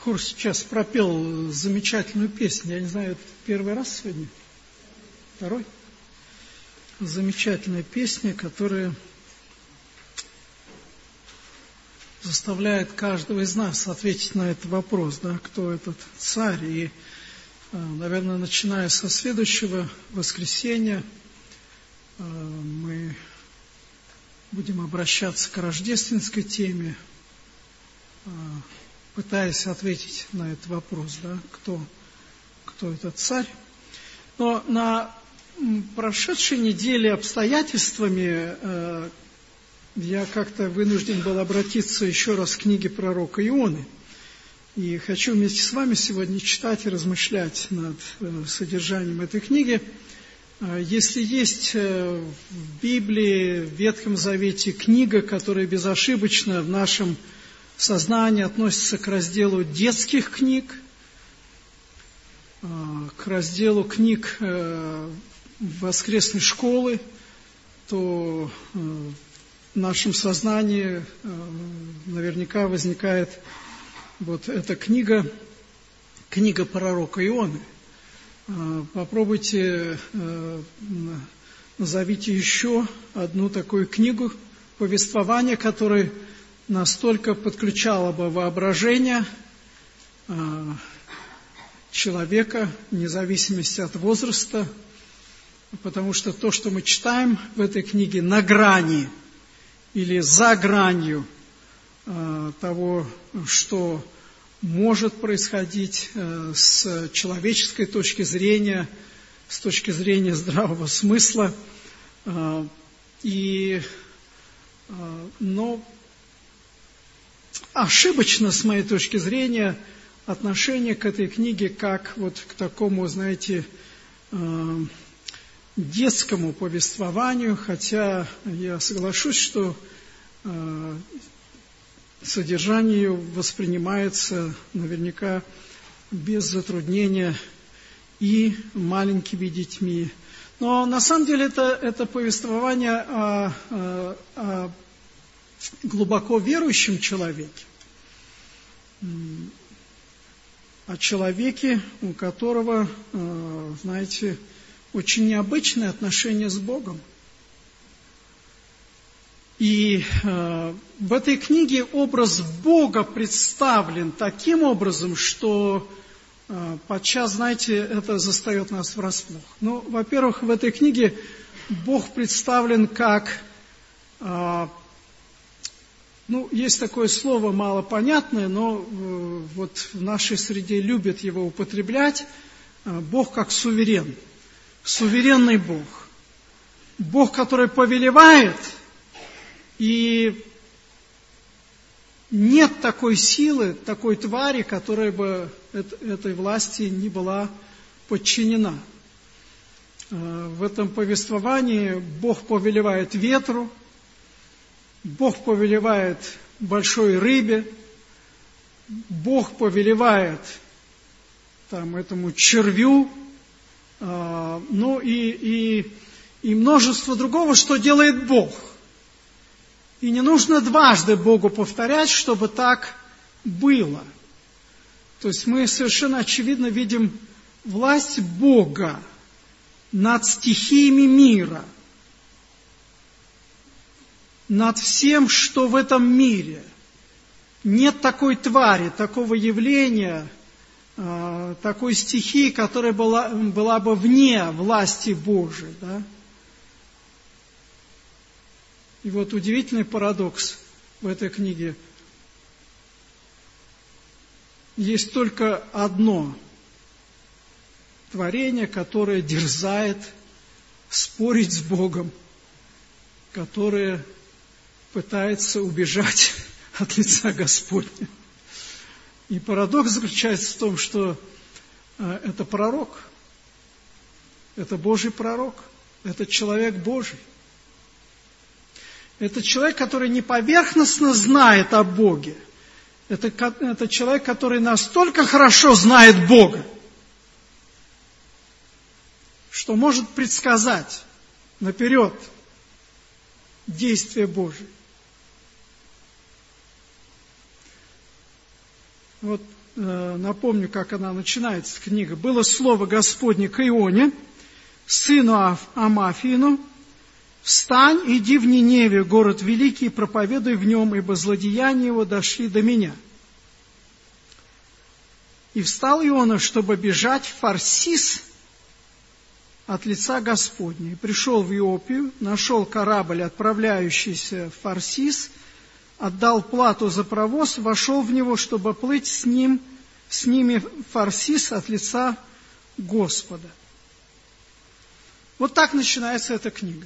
Хор сейчас пропел замечательную песню. Я не знаю, это первый раз сегодня? Второй? Замечательная песня, которая заставляет каждого из нас ответить на этот вопрос, да, кто этот царь. И, наверное, начиная со следующего воскресенья, мы будем обращаться к рождественской теме, пытаясь ответить на этот вопрос, да, кто этот царь. Но на прошедшей неделе обстоятельствами я как-то вынужден был обратиться еще раз к книге пророка Ионы. И хочу вместе с вами сегодня читать и размышлять над содержанием этой книги. Если есть в Библии, в Ветхом Завете книга, которая безошибочно в нашем сознании относится к разделу детских книг, к разделу книг воскресной школы, то в нашем сознании наверняка возникает вот эта книга пророка Ионы. Попробуйте, назовите еще одну такую книгу повествования, которая настолько подключала бы воображение человека, вне зависимости от возраста, потому что то, что мы читаем в этой книге, на грани или за гранью того, что может происходить с человеческой точки зрения, с точки зрения здравого смысла. Но ошибочно, с моей точки зрения, отношение к этой книге как вот к такому, знаете, детскому повествованию, хотя я соглашусь, что содержание ее воспринимается наверняка без затруднения и маленькими детьми. Но на самом деле это повествование о глубоко верующем человеке, о человеке, у которого, знаете, очень необычное отношение с Богом. И в этой книге образ Бога представлен таким образом, что подчас, знаете, это застает нас врасплох. Ну, во-первых, в этой книге Бог представлен как, есть такое слово малопонятное, но вот в нашей среде любят его употреблять, Бог как суверен, суверенный Бог. Бог, который повелевает, и нет такой силы, такой твари, которая бы этой власти не была подчинена. В этом повествовании Бог повелевает ветру, Бог повелевает большой рыбе, Бог повелевает этому червю, и множество другого, что делает Бог. И не нужно дважды Богу повторять, чтобы так было. То есть мы совершенно очевидно видим власть Бога над стихиями мира, над всем, что в этом мире. Нет такой твари, такого явления, такой стихии, которая была бы вне власти Божией, да? И вот удивительный парадокс в этой книге. Есть только одно творение, которое дерзает спорить с Богом, которое пытается убежать от лица Господня. И парадокс заключается в том, что это пророк, это Божий пророк, это человек Божий. Это человек, который не поверхностно знает о Боге. Это человек, который настолько хорошо знает Бога, что может предсказать наперед действия Божие. Вот напомню, как она начинается, книга. «Было слово Господне к Ионе, сыну Амафиину: встань, иди в Ниневию, город великий, и проповедуй в нем, ибо злодеяния его дошли до меня. И встал Иона, чтобы бежать в Фарсис от лица Господня. И пришел в Иопию, нашел корабль, отправляющийся в Фарсис, отдал плату за провоз, вошел в него, чтобы плыть с ними в Фарсис от лица Господа». Вот так начинается эта книга.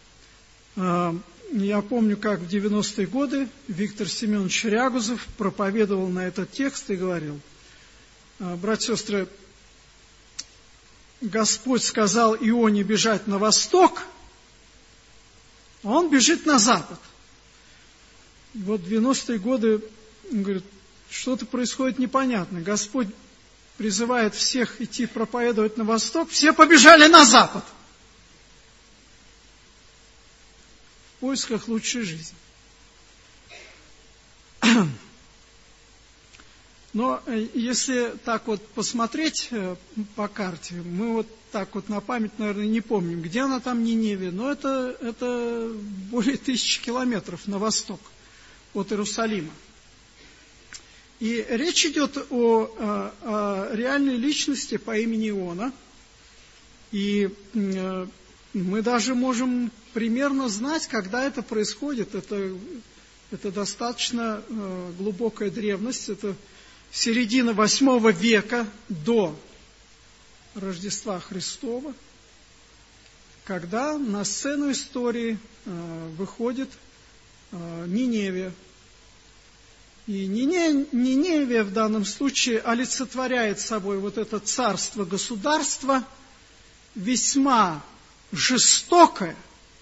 Я помню, как в 90-е годы Виктор Семенович Рягузов проповедовал на этот текст и говорил: братья и сестры, Господь сказал Ионе бежать на восток, а он бежит на запад. Вот в 90-е годы, он говорит, что-то происходит непонятное. Господь призывает всех идти проповедовать на восток, все побежали на запад в поисках лучшей жизни. Но если так вот посмотреть по карте, мы вот так вот на память, наверное, не помним, где она там, Ниневия, но это более 1000 километров на восток от Иерусалима. И речь идет о реальной личности по имени Иона. И мы даже можем примерно знать, когда это происходит. Это достаточно глубокая древность. Это середина 8 века до Рождества Христова, когда на сцену истории выходит Ниневия. И Ниневия в данном случае олицетворяет собой вот это царство-государство, весьма жестокое.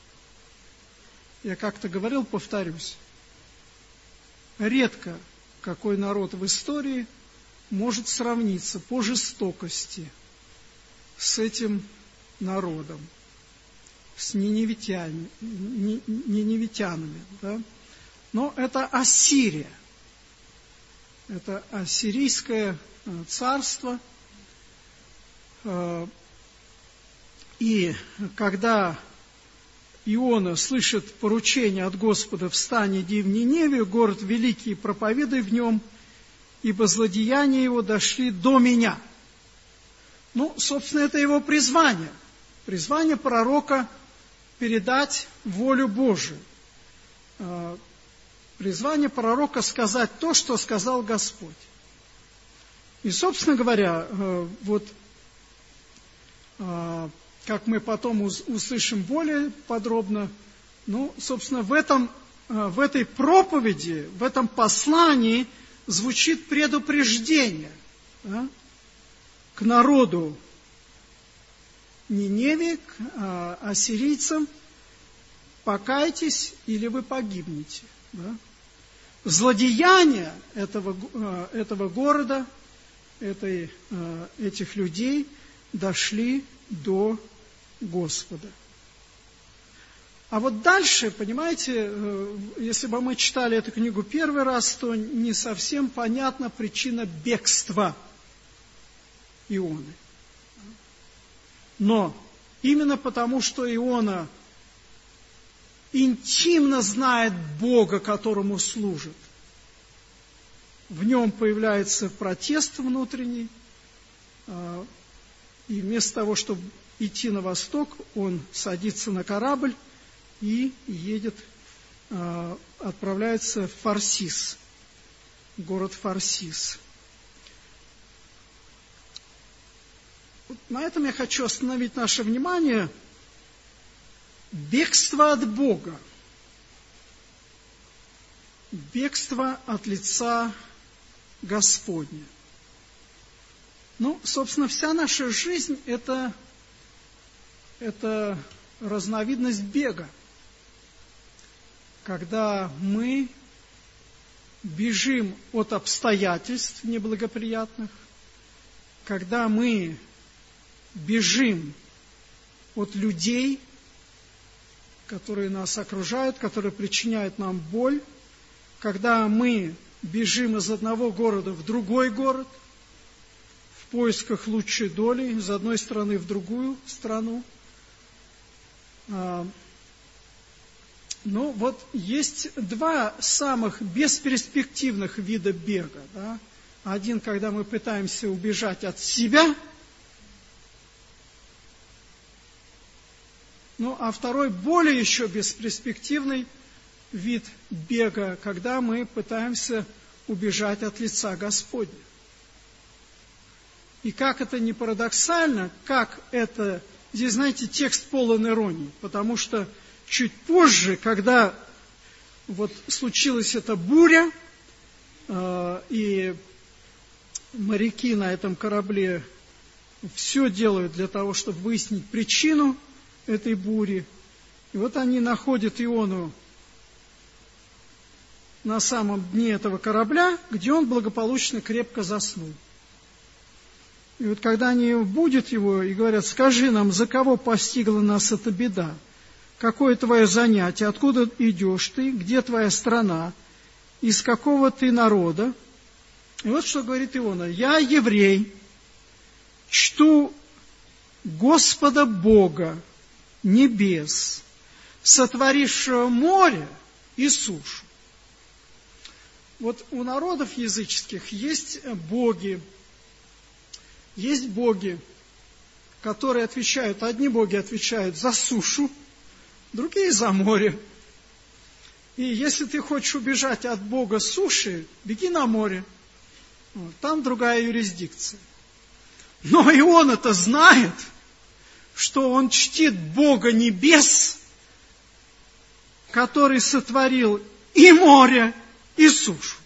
Я как-то говорил, повторюсь, редко какой народ в истории может сравниться по жестокости с этим народом, с ниневитянами. Да? Но это Ассирия. Это ассирийское царство. И когда Иона слышит поручение от Господа: «Встань, иди в Ниневию, город великий, и проповедуй в нем, ибо злодеяния его дошли до меня». Ну, собственно, это его призвание. Призвание пророка – передать волю Божию. Призвание пророка – сказать то, что сказал Господь. И, собственно говоря, вот как мы потом услышим более подробно, ну, собственно, в этой проповеди, в этом послании звучит предупреждение, да, к народу Ниневии, к ассирийцам: покайтесь, или вы погибнете. Да? Злодеяния этого города, этих людей дошли до Господа. А вот дальше, понимаете, если бы мы читали эту книгу первый раз, то не совсем понятна причина бегства Ионы. Но именно потому, что Иона интимно знает Бога, которому служит, в нем появляется протест внутренний, и вместо того, чтобы идти на восток, он садится на корабль и едет, отправляется в Фарсис, город Фарсис. На этом я хочу остановить наше внимание. Бегство от Бога, бегство от лица Господня. Ну, собственно, вся наша жизнь – это разновидность бега, когда мы бежим от обстоятельств неблагоприятных, когда мы бежим от людей, которые нас окружают, которые причиняют нам боль, когда мы бежим из одного города в другой город, в поисках лучшей доли, из одной страны в другую страну. Но вот есть два самых бесперспективных вида бега. Да? Один, когда мы пытаемся убежать от себя, ну, а второй, более еще бесперспективный вид бега, когда мы пытаемся убежать от лица Господня. И как это не парадоксально, как это... Здесь, знаете, текст полон иронии, потому что чуть позже, когда вот случилась эта буря, и моряки на этом корабле все делают для того, чтобы выяснить причину этой бури, и вот они находят Иону на самом дне этого корабля, где он благополучно крепко заснул. И вот когда они будут его и говорят: скажи нам, за кого постигла нас эта беда? Какое твое занятие? Откуда идешь ты? Где твоя страна? Из какого ты народа? И вот что говорит Иона: я еврей, чту Господа Бога небес, сотворившего море и сушу. Вот у народов языческих есть боги, которые отвечают, одни боги отвечают за сушу, другие за море. И если ты хочешь убежать от бога суши, беги на море. Вот, там другая юрисдикция. Но Иона-то знает, что он чтит Бога небес, который сотворил и море, и сушу.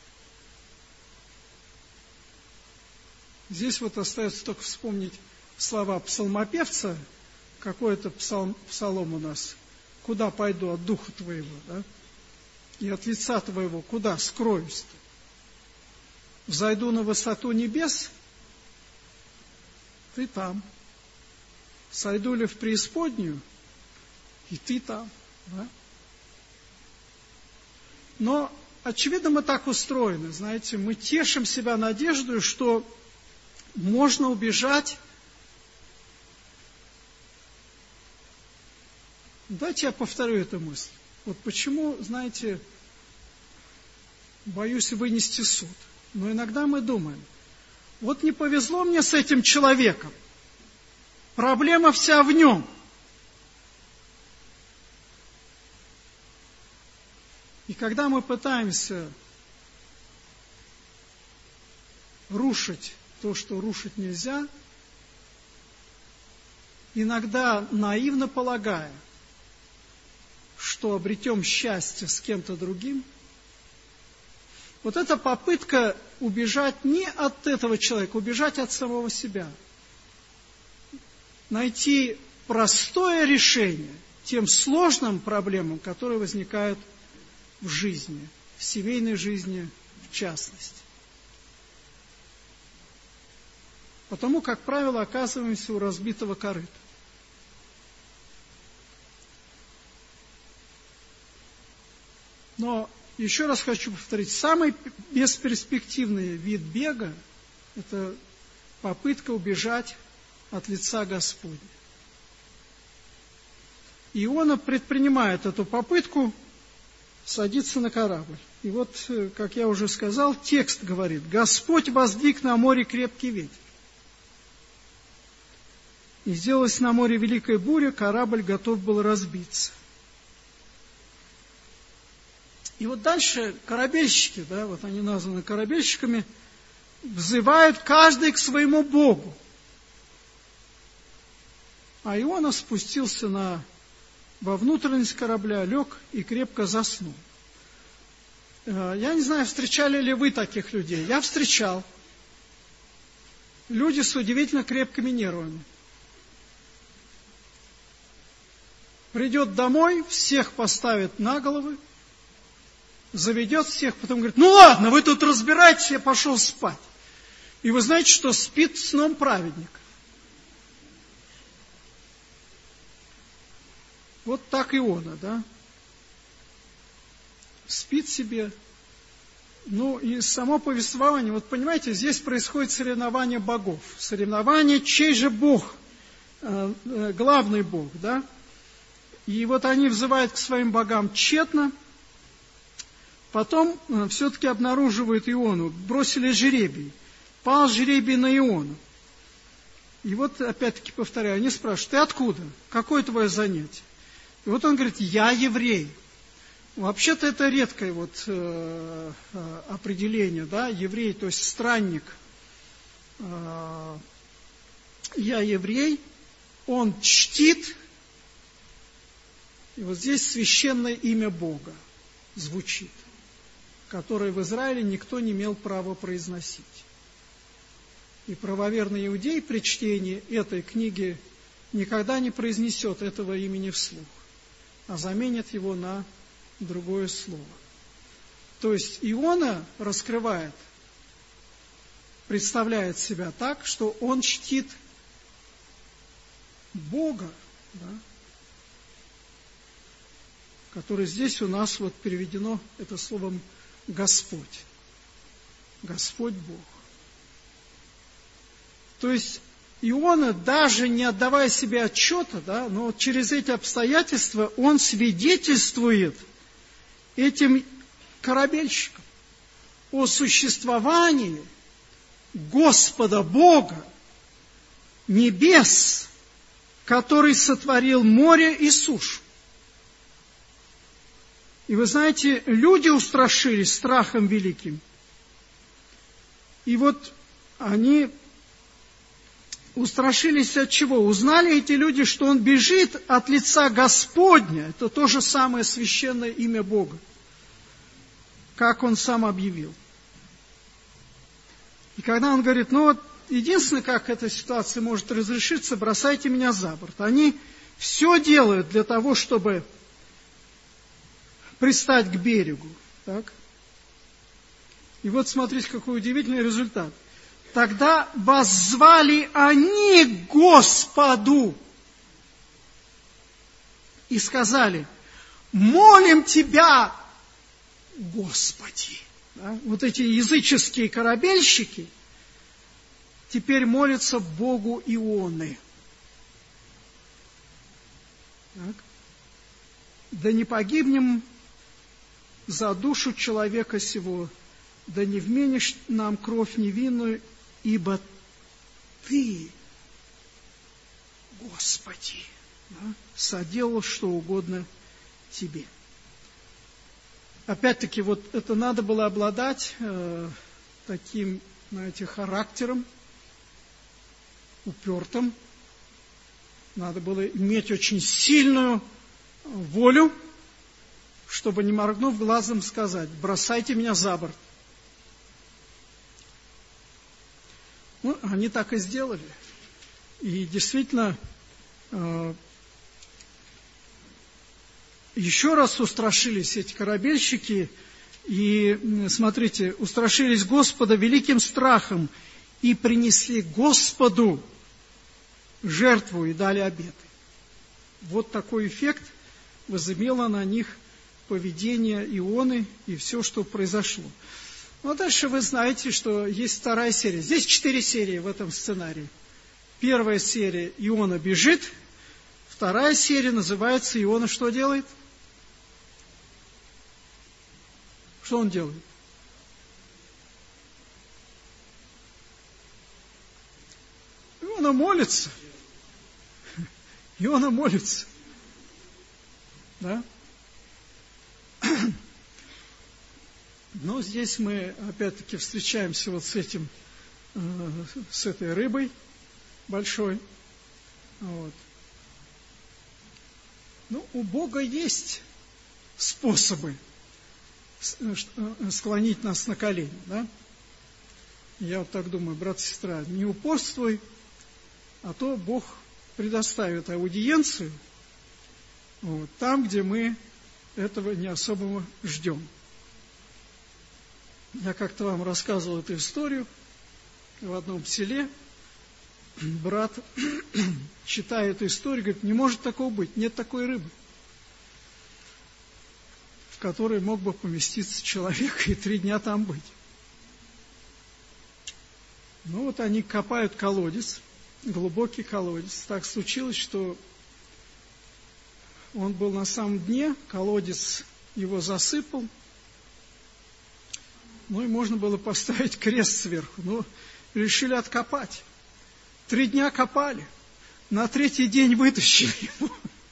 Здесь вот остается только вспомнить слова псалмопевца, какой-то псалом у нас: «Куда пойду от духа твоего, да? И от лица твоего куда скроюсь-то? Взойду на высоту небес, ты там. Сойду ли в преисподнюю, и ты там». Да? Но, очевидно, мы так устроены, знаете, мы тешим себя надеждой, что можно убежать. Давайте я повторю эту мысль. Вот почему, знаете, боюсь вынести суд. Но иногда мы думаем: вот не повезло мне с этим человеком, проблема вся в нем. И когда мы пытаемся рушить то, что рушить нельзя, иногда наивно полагая, что обретем счастье с кем-то другим, вот эта попытка убежать не от этого человека, убежать от самого себя, найти простое решение тем сложным проблемам, которые возникают в жизни, в семейной жизни в частности. Потому, как правило, оказываемся у разбитого корыта. Но еще раз хочу повторить, самый бесперспективный вид бега – это попытка убежать от лица Господня. Иона предпринимает эту попытку, садится на корабль. И вот, как я уже сказал, текст говорит: «Господь воздвиг на море крепкий ветер. И сделалась на море великая буря, корабль готов был разбиться». И вот дальше корабельщики, да, вот они названы корабельщиками, взывают каждый к своему Богу. А Иона спустился во внутренность корабля, лег и крепко заснул. Я не знаю, встречали ли вы таких людей. Я встречал. Люди с удивительно крепкими нервами. Придет домой, всех поставит на головы, заведет всех, потом говорит: ну ладно, вы тут разбирайтесь, я пошел спать. И вы знаете, что спит сном праведника. Вот так Иона, да? Спит себе, Ну и само повествование, вот понимаете, здесь происходит соревнование богов. Соревнование, чей же бог, главный бог, да? И вот они взывают к своим богам тщетно. Потом все-таки обнаруживают Иону, бросили жребий. Пал жребий на Иону. И вот опять-таки повторяю, они спрашивают: ты откуда? Какое твое занятие? И вот он говорит: я еврей. Вообще-то это редкое вот определение, да, еврей, то есть странник. Я еврей, он чтит, и вот здесь священное имя Бога звучит, которое в Израиле никто не имел права произносить. И правоверный иудей при чтении этой книги никогда не произнесет этого имени вслух, а заменит его на другое слово. То есть Иона раскрывает, представляет себя так, что он чтит Бога, да, который здесь у нас вот переведено это словом Господь. Господь Бог. То есть Иона, даже не отдавая себе отчета, да, но через эти обстоятельства он свидетельствует этим корабельщикам о существовании Господа Бога небес, который сотворил море и сушу. И вы знаете, люди устрашились страхом великим. И вот они устрашились от чего? Узнали эти люди, что он бежит от лица Господня. Это то же самое священное имя Бога, как он сам объявил. И когда он говорит: ну вот, единственное, как эта ситуация может разрешиться, бросайте меня за борт. Они все делают для того, чтобы пристать к берегу. Так? И вот смотрите, какой удивительный результат. Тогда воззвали они к Господу и сказали: молим Тебя, Господи. Да? Вот эти языческие корабельщики теперь молятся Богу Ионы. Так? Да не погибнем за душу человека сего, да не вменишь нам кровь невинную, ибо Ты, Господи, да, соделал что угодно Тебе. Опять-таки, вот это надо было обладать таким, знаете, характером, упертым. Надо было иметь очень сильную волю, чтобы, не моргнув глазом, сказать: бросайте меня за борт. Ну, они так и сделали. И действительно, еще раз устрашились эти корабельщики, и, смотрите, устрашились Господа великим страхом, и принесли Господу жертву и дали обеты. Вот такой эффект возымело на них поведение Ионы и все, что произошло. Ну, а дальше вы знаете, что есть вторая серия. Здесь 4 серии в этом сценарии. Первая серия — Иона бежит. Вторая серия называется «Иона что делает?» Что он делает? Иона молится. Иона молится. Да? Но здесь мы опять-таки встречаемся вот с этим, с этой рыбой большой. Вот. Ну, у Бога есть способы склонить нас на колени, да? Я вот так думаю, брат и сестра, не упорствуй, а то Бог предоставит аудиенцию вот, там, где мы этого не особо ждем. Я как-то вам рассказывал эту историю. В одном селе брат, читая эту историю, говорит: не может такого быть, нет такой рыбы. который мог бы поместиться человек и 3 дня там быть. Ну вот они копают колодец, глубокий колодец. Так случилось, что он был на самом дне, колодец его засыпал. Ну и можно было поставить крест сверху. Но решили откопать. 3 дня копали. На 3-й день вытащили его.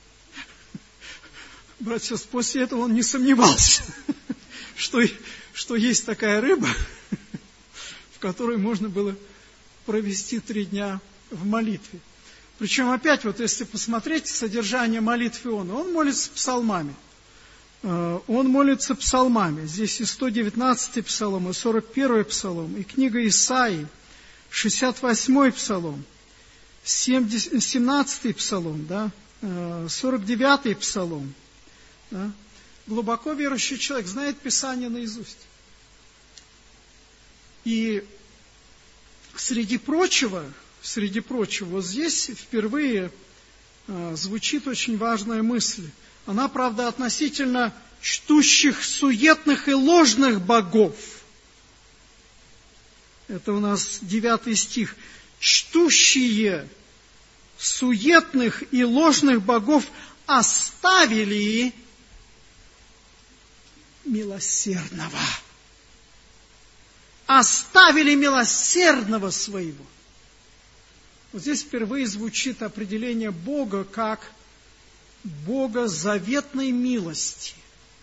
Братья, после этого он не сомневался, что есть такая рыба, в которой можно было провести 3 дня в молитве. Причем опять, вот если посмотреть содержание молитвы Иона, он молится псалмами. Он молится псалмами. Здесь и 119-й псалом, и 41-й псалом, и книга Исаии, 68-й псалом, 17-й псалом, да, 49-й псалом. Да. Глубоко верующий человек знает Писание наизусть. И среди прочего, вот здесь впервые звучит очень важная мысль. Она, правда, относительно чтущих суетных и ложных богов. Это у нас 9 стих. Чтущие суетных и ложных богов оставили милосердного. Оставили милосердного своего. Вот здесь впервые звучит определение Бога как Бога заветной милости.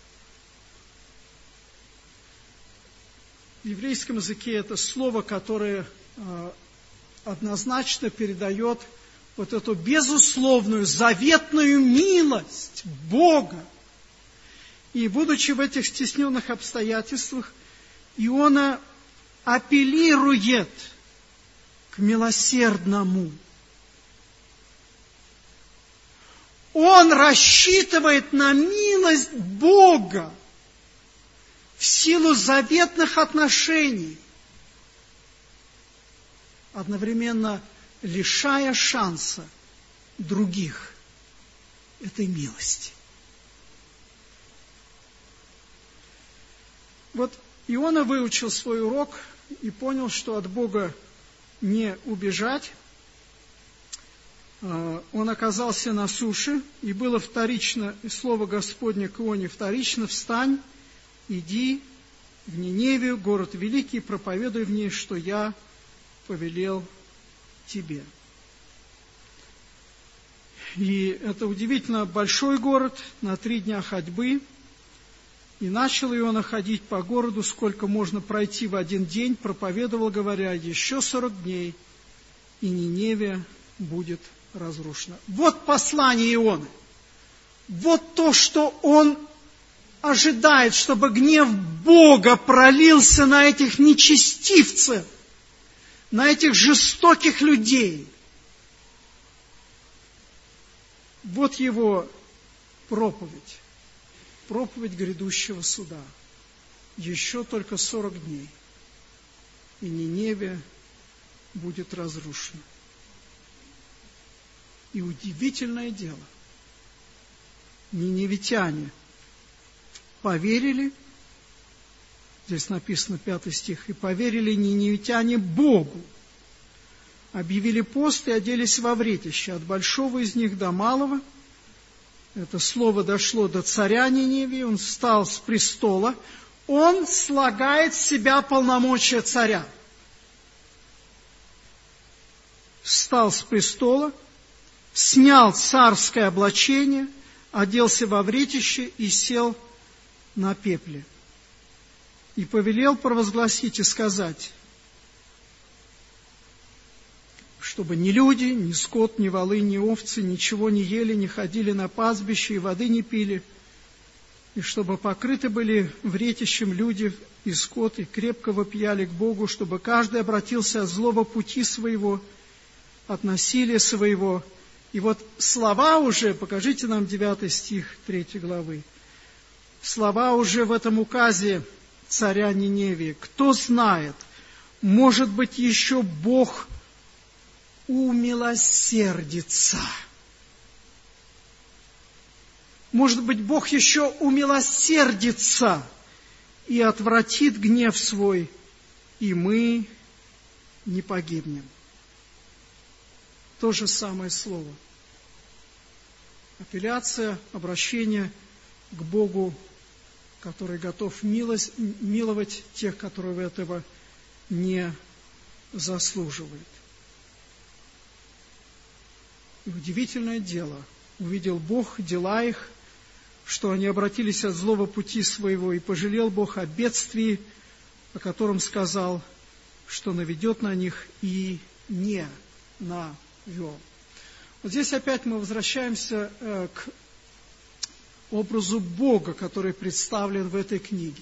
В еврейском языке это слово, которое однозначно передает вот эту безусловную, заветную милость Бога. И, будучи в этих стесненных обстоятельствах, Иона апеллирует к милосердному. Он рассчитывает на милость Бога в силу заветных отношений, одновременно лишая шанса других этой милости. Вот Иона выучил свой урок и понял, что от Бога не убежать. Он оказался на суше, и было вторично, и слово Господне к Ионе вторично: «Встань, иди в Ниневию, город великий, проповедуй в ней, что я повелел тебе». И это удивительно большой город, на 3 дня ходьбы. И начал Иона ходить по городу, сколько можно пройти в 1 день, проповедовал, говоря: еще 40 дней, и Ниневия будет разрушена. Вот послание Ионы. Вот то, что он ожидает, чтобы гнев Бога пролился на этих нечестивцев, на этих жестоких людей. Вот его проповедь. Проповедь грядущего суда. Еще только 40 дней, и Ниневия будет разрушена. И удивительное дело, ниневитяне поверили, здесь написано 5 стих, и поверили ниневитяне Богу, объявили пост и оделись во вретище, от большого из них до малого. Это слово дошло до царя Ниневии, он встал с престола, он слагает в себя полномочия царя. Встал с престола, снял царское облачение, оделся во вретище и сел на пепле. И повелел провозгласить и сказать, чтобы ни люди, ни скот, ни волы, ни овцы ничего не ели, не ходили на пастбище и воды не пили, и чтобы покрыты были вретищем люди и скот, и крепко вопияли к Богу, чтобы каждый обратился от злого пути своего, от насилия своего. И вот слова уже, покажите нам 9 стих 3 главы, слова уже в этом указе царя Ниневии. Кто знает, может быть, еще Бог умилосердится. Может быть, Бог еще умилосердится и отвратит гнев свой, и мы не погибнем. То же самое слово. Апелляция, обращение к Богу, который готов миловать тех, которые этого не заслуживают. И удивительное дело, увидел Бог дела их, что они обратились от злого пути своего, и пожалел Бог о бедствии, о котором сказал, что наведет на них, и не навел. Вот здесь опять мы возвращаемся к образу Бога, который представлен в этой книге.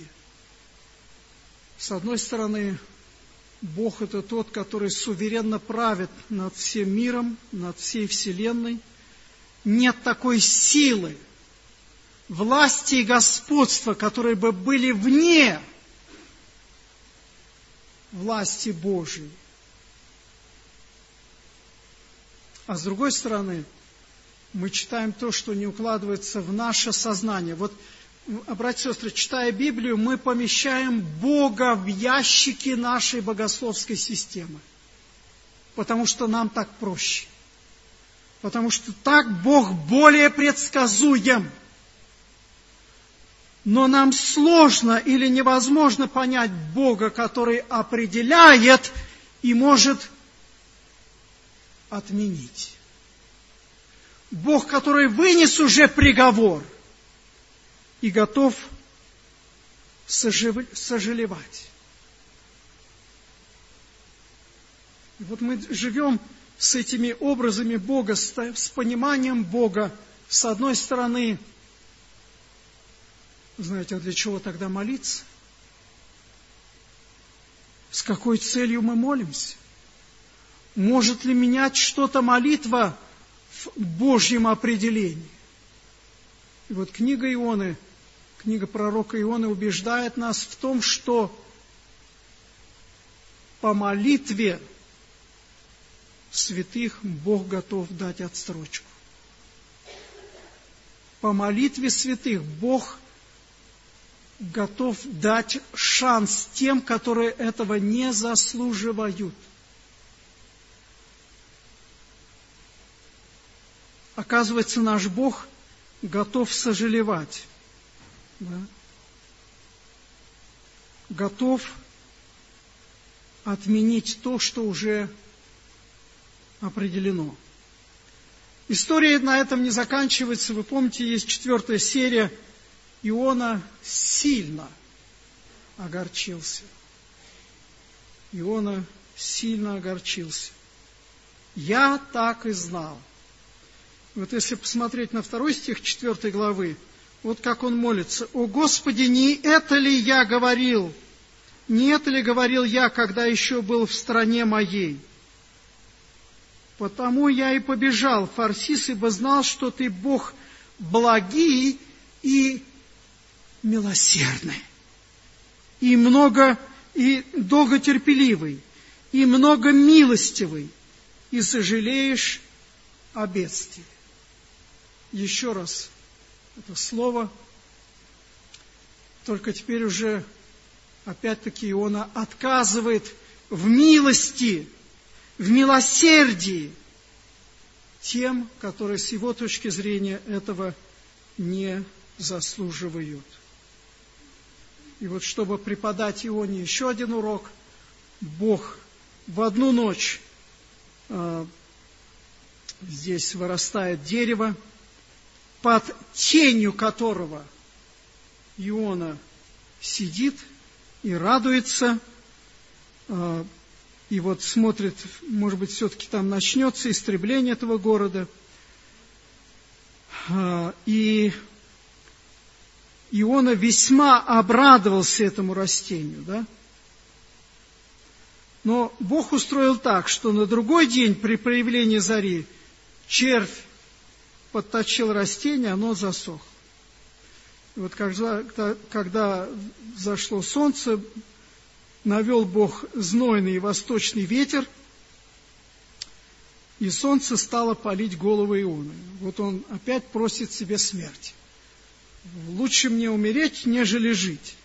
С одной стороны, Бог – это тот, который суверенно правит над всем миром, над всей вселенной. Нет такой силы, власти и господства, которые бы были вне власти Божией. А с другой стороны, мы читаем то, что не укладывается в наше сознание. Вот, братья и сестры, читая Библию, мы помещаем Бога в ящики нашей богословской системы. Потому что нам так проще. Потому что так Бог более предсказуем. Но нам сложно или невозможно понять Бога, который определяет и может отменить. Бог, который вынес уже приговор и готов сожалевать. И вот мы живем с этими образами Бога, с пониманием Бога. С одной стороны, знаете, а для чего тогда молиться? С какой целью мы молимся? Может ли менять что-то молитва в Божьем определении? И вот книга Ионы, книга пророка Ионы убеждает нас в том, что по молитве святых Бог готов дать отсрочку. По молитве святых Бог готов дать шанс тем, которые этого не заслуживают. Оказывается, наш Бог готов сожалевать. Да? Готов отменить то, что уже определено. История на этом не заканчивается. Вы помните, есть 4 серия. Иона сильно огорчился. Иона сильно огорчился. Я так и знал. Вот если посмотреть на 2 стих 4 главы, вот как он молится. «О Господи, не это ли я говорил? Не это ли говорил я, когда еще был в стране моей? Потому я и побежал в Фарсис, ибо знал, что Ты Бог благий и милосердный, и долготерпеливый, и многомилостивый, и сожалеешь о бедствии». Еще раз это слово, только теперь уже опять-таки Иона отказывает в милости, в милосердии тем, которые с его точки зрения этого не заслуживают. И вот чтобы преподать Ионе еще один урок, Бог в одну ночь здесь вырастает дерево, под тенью которого Иона сидит и радуется, и вот смотрит, может быть, все-таки там начнется истребление этого города. И Иона весьма обрадовался этому растению, да? Но Бог устроил так, что на другой день при проявлении зари червь подточил растение, оно засохло. И вот когда зашло солнце, навел Бог знойный восточный ветер, и солнце стало палить голову Ионы. Вот он опять просит себе смерти. лучше мне умереть, нежели жить.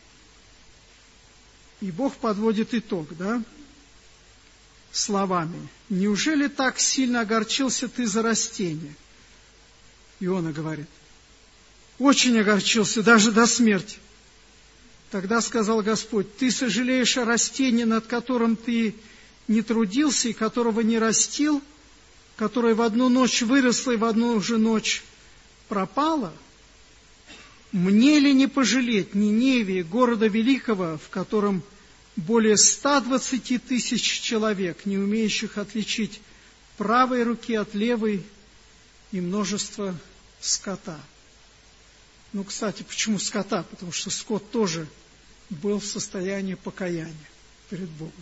И Бог подводит итог, да, словами: неужели так сильно огорчился ты за растение? Иона говорит: очень огорчился, даже до смерти. Тогда сказал Господь: ты сожалеешь о растении, над которым ты не трудился и которого не растил, которое в одну ночь выросло и в одну же ночь пропало? Мне ли не пожалеть Ниневии, города великого, в котором более 120 тысяч человек, не умеющих отличить правой руки от левой, и множество скота? Ну, кстати, почему скота? Потому что скот тоже был в состоянии покаяния перед Богом.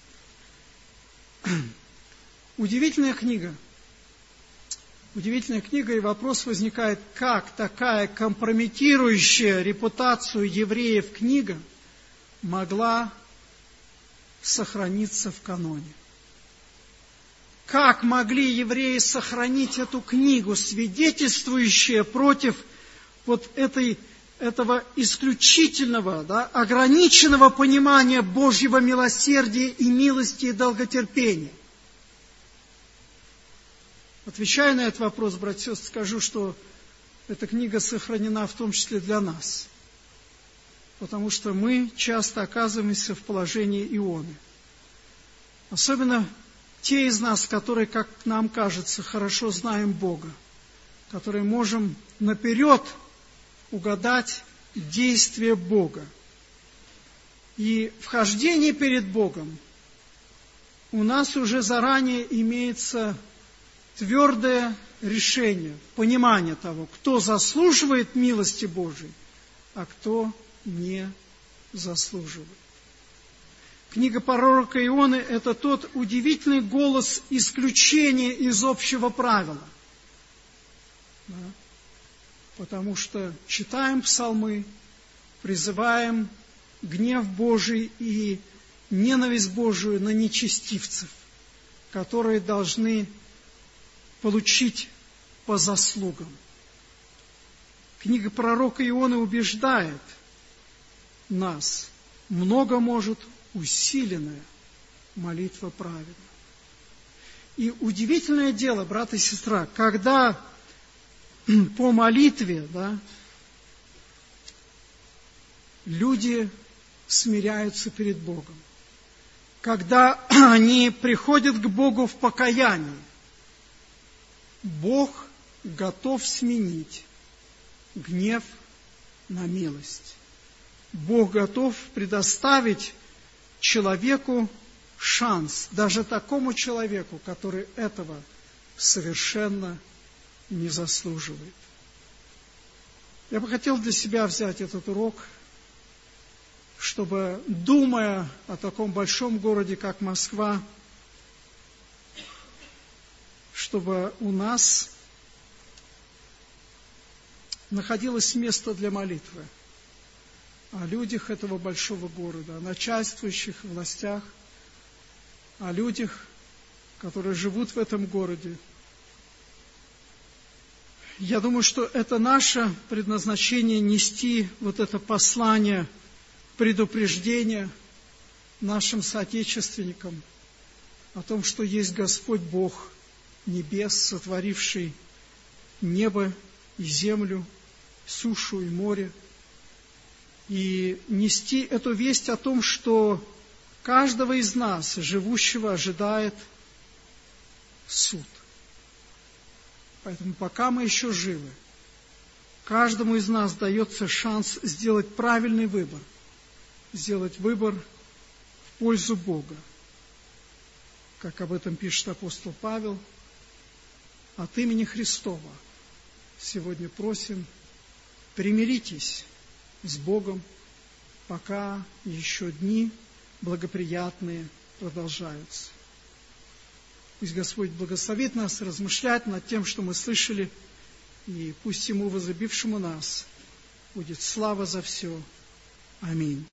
Удивительная книга. Удивительная книга, и вопрос возникает, как такая компрометирующая репутацию евреев книга могла сохраниться в каноне. Как могли евреи сохранить эту книгу, свидетельствующую против вот этого исключительного, да, ограниченного понимания Божьего милосердия и милости и долготерпения? Отвечая на этот вопрос, братья и сестры, скажу, что эта книга сохранена в том числе для нас, потому что мы часто оказываемся в положении Ионы. Особенно те из нас, которые, как нам кажется, хорошо знаем Бога, которые можем наперед угадать действие Бога. И в хождении перед Богом у нас уже заранее имеется твердое решение, понимание того, кто заслуживает милости Божией, а кто не заслуживает. Книга пророка Ионы – это тот удивительный голос исключения из общего правила. Да? Потому что читаем псалмы, призываем гнев Божий и ненависть Божию на нечестивцев, которые должны получить по заслугам. Книга пророка Ионы убеждает нас: много может усиленная молитва праведна. И удивительное дело, брат и сестра, когда по молитве, да, люди смиряются перед Богом, когда они приходят к Богу в покаянии, Бог готов сменить гнев на милость. Бог готов предоставить человеку шанс, даже такому человеку, который этого совершенно не заслуживает. Я бы хотел для себя взять этот урок, чтобы, думая о таком большом городе, как Москва, чтобы у нас находилось место для молитвы о людях этого большого города, о начальствующих властях, о людях, которые живут в этом городе. Я думаю, что это наше предназначение нести вот это послание, предупреждение нашим соотечественникам о том, что есть Господь Бог небес, сотворивший небо и землю, сушу и море, и нести эту весть о том, что каждого из нас, живущего, ожидает суд. Поэтому пока мы еще живы, каждому из нас дается шанс сделать правильный выбор, сделать выбор в пользу Бога. Как об этом пишет апостол Павел: от имени Христова сегодня просим, примиритесь с Богом, пока еще дни благоприятные продолжаются. Пусть Господь благословит нас размышлять над тем, что мы слышали, и пусть Ему, возлюбившему нас, будет слава за все. Аминь.